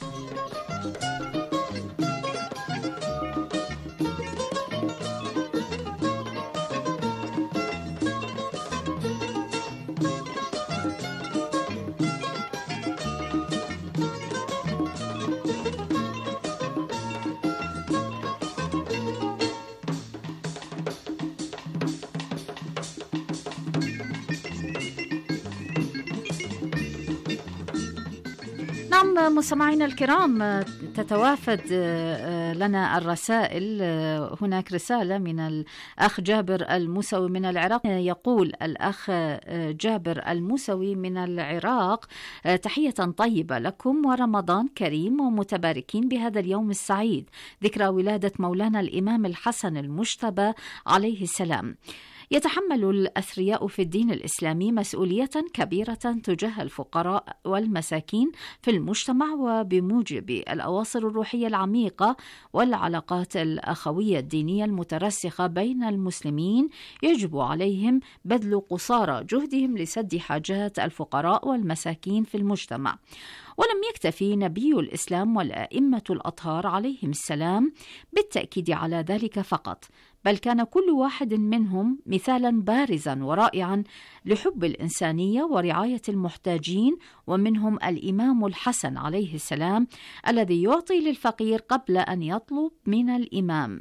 نعم مستمعينا الكرام، تتوافد لنا الرسائل. هناك رسالة من الأخ جابر الموسوي من العراق، يقول الأخ جابر الموسوي من العراق: تحية طيبة لكم ورمضان كريم ومتباركين بهذا اليوم السعيد، ذكرى ولادة مولانا الإمام الحسن المجتبى عليه السلام. يتحمل الأثرياء في الدين الإسلامي مسؤولية كبيرة تجاه الفقراء والمساكين في المجتمع، وبموجب الأواصر الروحية العميقة والعلاقات الأخوية الدينية المترسخة بين المسلمين يجب عليهم بذل قصارى جهدهم لسد حاجات الفقراء والمساكين في المجتمع. ولم يكتفي نبي الإسلام والأئمة الأطهار عليهم السلام بالتأكيد على ذلك فقط، بل كان كل واحد منهم مثالا بارزا ورائعا لحب الإنسانية ورعاية المحتاجين، ومنهم الإمام الحسن عليه السلام الذي يعطي للفقير قبل أن يطلب من الإمام.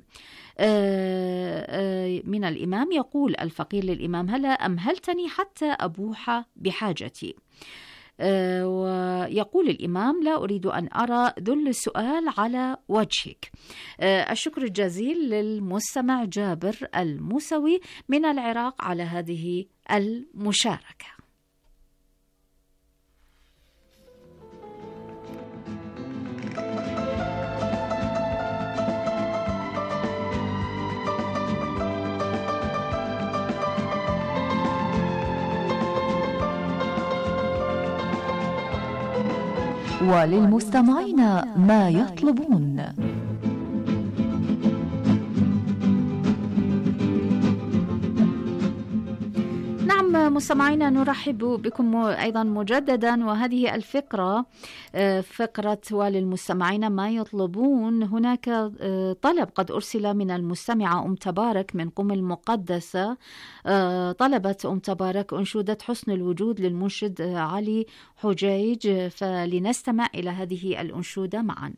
من الإمام يقول الفقير للإمام: هلا أمهلتني حتى أبوح بحاجتي. ويقول الإمام: لا أريد أن أرى ذل السؤال على وجهك. الشكر الجزيل للمستمع جابر الموسوي من العراق على هذه المشاركة. وللمستمعين ما يطلبون. نعم مستمعينا، نرحب بكم أيضا مجددا، وهذه الفقرة فقرة وللمستمعين ما يطلبون. هناك طلب قد أرسل من المستمعة أم تبارك من قم المقدسة. طلبت أم تبارك أنشودة حسن الوجود للمنشد علي حجيج، فلنستمع إلى هذه الأنشودة معا.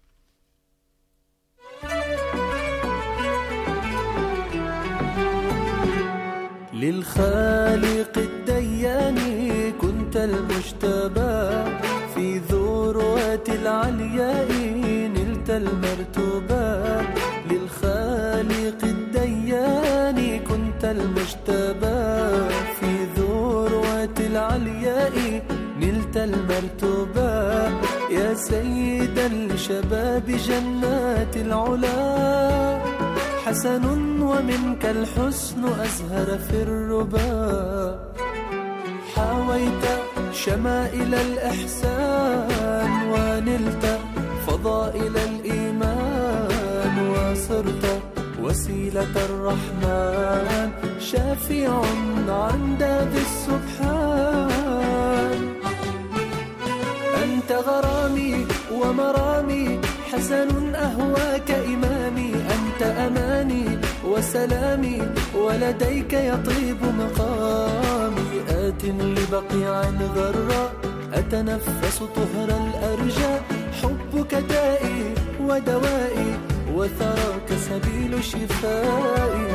للخالق الديان كنت المجتبى، في ذروة العلياء نلت المرتبى. للخالق الديان كنت المجتبى، في ذروة العلياء نلت المرتبى. يا سيدا لشباب جنات العلا، حسن ومنك الحسن أزهر في الربا. حاويت شمائل الإحسان ونلت فضائل الإيمان، وصرت وسيلة الرحمن شافع عند ذي السبحان. أنت غرامي ومرامي، حسن أهواك إمامي. أنت أماني وسلامي، ولديك يطيب مقامي. آت لبقيع غراء، أتنفس طهر الأرجاء. حبك دائي ودوائي، وثراك سبيل شفائي.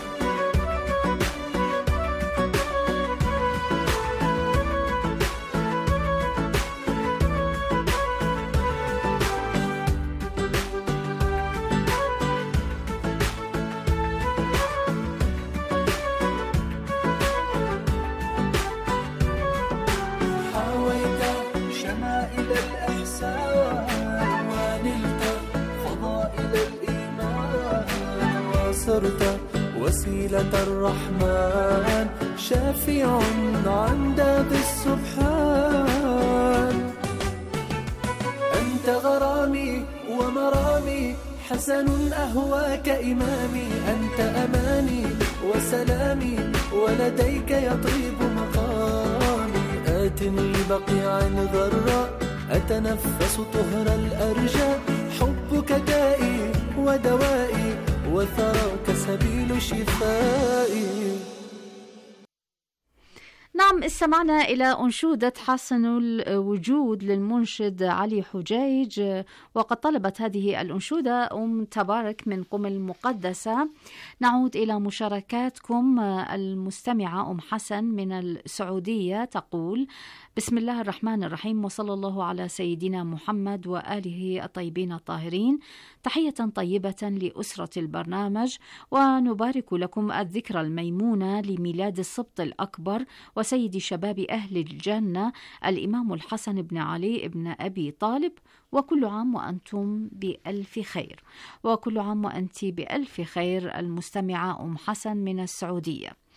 صرت وسيلة الرحمن شافع عند ذي السبحان. أنت غرامي ومرامي، حسن أهواك إمامي. أنت أماني وسلامي، ولديك يطيب مقامي. آت لبقيع غراء، أتنفس طهر الأرجاء. حبك دائي ودوائي، وثراك سبيل شفائي. نعم، استمعنا إلى أنشودة حسن الوجود للمنشد علي حجيج، وقد طلبت هذه الأنشودة أم تبارك من قم المقدسة. نعود إلى مشاركاتكم. المستمعة أم حسن من السعودية تقول: بسم الله الرحمن الرحيم، وصلى الله على سيدنا محمد وآله الطيبين الطاهرين. تحية طيبة لأسرة البرنامج، ونبارك لكم الذكرى الميمونة لميلاد السبط الأكبر وسيد شباب أهل الجنة الإمام الحسن بن علي بن أبي طالب، وكل عام وأنتم بألف خير. وكل عام وأنت بألف خير المستمعة أم حسن من السعودية.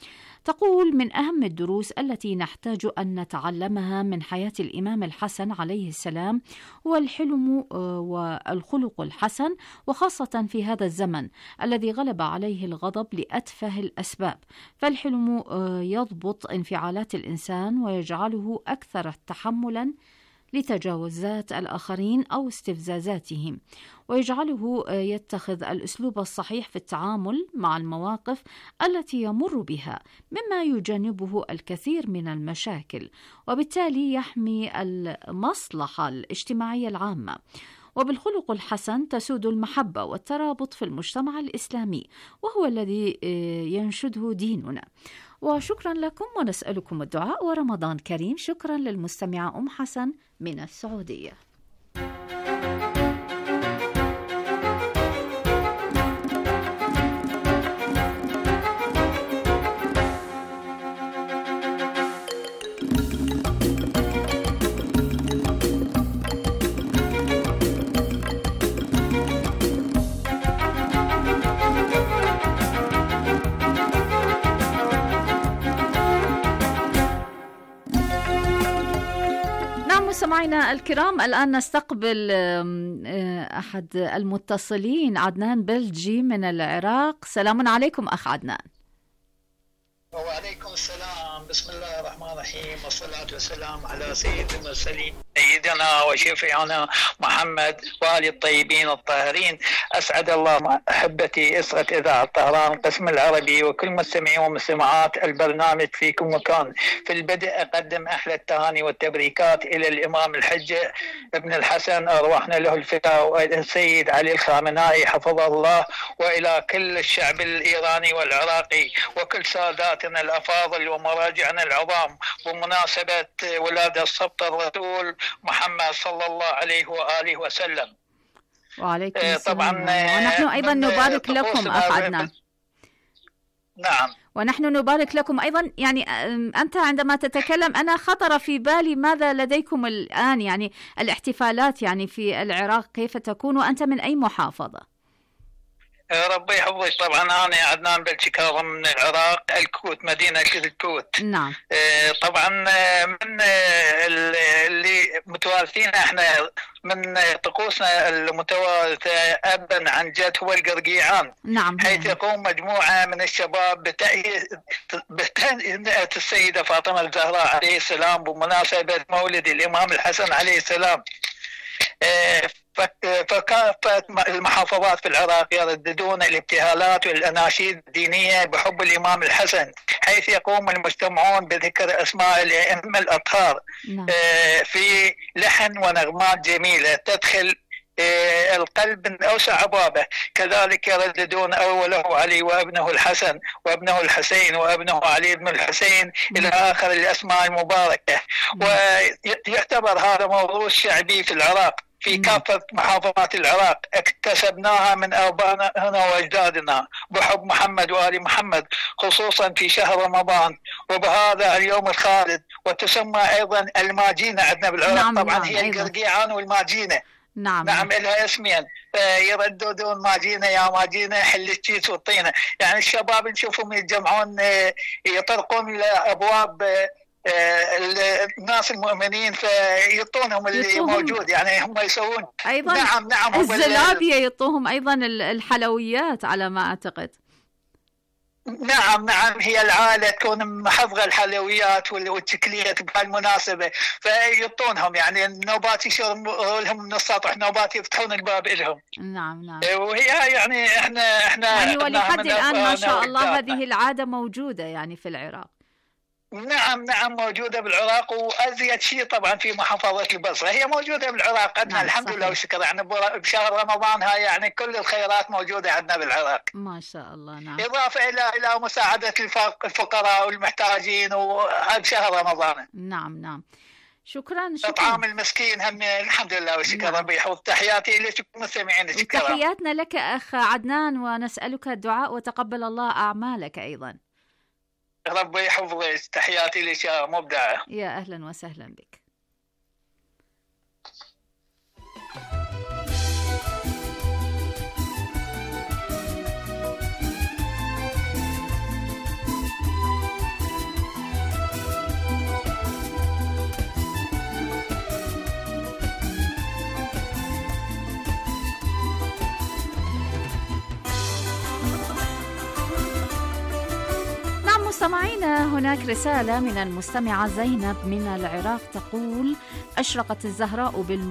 تقول: من أهم الدروس التي نحتاج أن نتعلمها من حياة الإمام الحسن عليه السلام هو الحلم والخلق الحسن، وخاصة في هذا الزمن الذي غلب عليه الغضب لأتفه الأسباب، فالحلم يضبط انفعالات الإنسان ويجعله أكثر تحملا لتجاوزات الآخرين أو استفزازاتهم، ويجعله يتخذ الأسلوب الصحيح في التعامل مع المواقف التي يمر بها، مما يجنبه الكثير من المشاكل، وبالتالي يحمي المصلحة الاجتماعية العامة. وبالخلق الحسن تسود المحبة والترابط في المجتمع الإسلامي، وهو الذي ينشده ديننا. وشكرا لكم، ونسألكم الدعاء ورمضان كريم. شكرا للمستمعة أم حسن من السعودية. مستمعينا الكرام، الآن نستقبل أحد المتصلين، عدنان بلجي من العراق. سلام عليكم أخ عدنان. وعليكم السلام. بسم الله الرحمن الرحيم، والصلاة والسلام على سيد المرسلين سيدنا وشفيعنا محمد وآل الطيبين الطاهرين. أسعد الله أحبتي أسرة إذاعة طهران القسم العربي وكل مستمعين ومستمعات البرنامج في كل مكان. في البدء أقدم أحلى التهاني والتبريكات إلى الإمام الحجة ابن الحسن أرواحنا له الفداء، والسيد علي الخامنائي حفظه الله، وإلى كل الشعب الإيراني والعراقي وكل ساداتنا الأفاضل ومراجعنا العظام بمناسبة ولادة السبط الرسول محمد صلى الله عليه وآله وسلم. وعليكم السلام. طبعا ونحن أيضا نبارك لكم أخ عدنان. نعم، ونحن نبارك لكم أيضا. يعني أنت عندما تتكلم أنا خطر في بالي ماذا لديكم الآن، يعني الاحتفالات يعني في العراق كيف تكون، وأنت من أي محافظة؟ ربي يحفظك. طبعا أنا عدنان بلجي كاظم من العراق، الكوت، مدينة الكوت. نعم. طبعا من اللي متوارثين احنا من طقوسنا المتوارثة أبا عن جد هو القرقيعان. نعم. حيث يقوم مجموعة من الشباب بتهنئة السيدة فاطمة الزهراء عليه السلام بمناسبة مولد الإمام الحسن عليه السلام. فكافة المحافظات في العراق يرددون الابتهالات والأناشيد الدينية بحب الإمام الحسن، حيث يقوم المجتمعون بذكر أسماء الأئمة الأطهار في لحن ونغمات جميلة تدخل القلب من أوسع أبوابه. كذلك يرددون أوله علي وابنه الحسن وابنه الحسين وابنه علي بن الحسين إلى آخر الأسماء المباركة. ويعتبر هذا موروث شعبي في العراق في كافة محافظات العراق، اكتسبناها من آبائنا وأجدادنا بحب محمد وآل محمد، خصوصا في شهر رمضان وبهذا اليوم الخالد. وتسمى أيضا الماجينة عندنا بالعراق. نعم. طبعا نعم. هي القرقيعان والماجينة. نعم. نعم لها اسمين، يرددون ماجينة يا ماجينة حل الشيس والطينة. يعني الشباب نشوفهم يتجمعون يطرقون إلى أبواب الناس المؤمنين فيعطونهم اللي يطوهم. موجود، يعني هم يسوون أيضا. نعم نعم الزلابية يعطوهم أيضا الحلويات على ما أعتقد. نعم نعم هي العائلة تكون محفظة الحلويات والشكليات بهالمناسبة، فيعطونهم يعني النوبات يشيروا لهم من السطح، نوبات يفتحون الباب لهم. نعم نعم. وهي يعني احنا احنا يعني ولحد الآن ما شاء الله هذه العادة موجودة يعني في العراق. نعم نعم موجودة بالعراق، وأزيد شيء طبعا في محافظة البصرة هي موجودة بالعراق عندنا. نعم الحمد لله والشكر. يعني بشهر رمضان هاي يعني كل الخيرات موجودة عندنا بالعراق ما شاء الله. نعم. إضافة إلى إلى مساعدة الفقراء والمحتاجين وبشهر رمضان. نعم نعم شكرا شكرا. طعام المسكين هم الحمد لله والشكر. نعم. ربي يحفظ. تحياتي لك مستمعين الكرام. تحياتنا لك أخ عدنان، ونسألك الدعاء وتقبل الله أعمالك أيضا. ربي يحفظك. تحياتي لك يا مبدعة. يا أهلا وسهلا بك. مستمعينا، هناك رسالة من المستمعة زينب من العراق تقول: أشرقت الزهراء بالم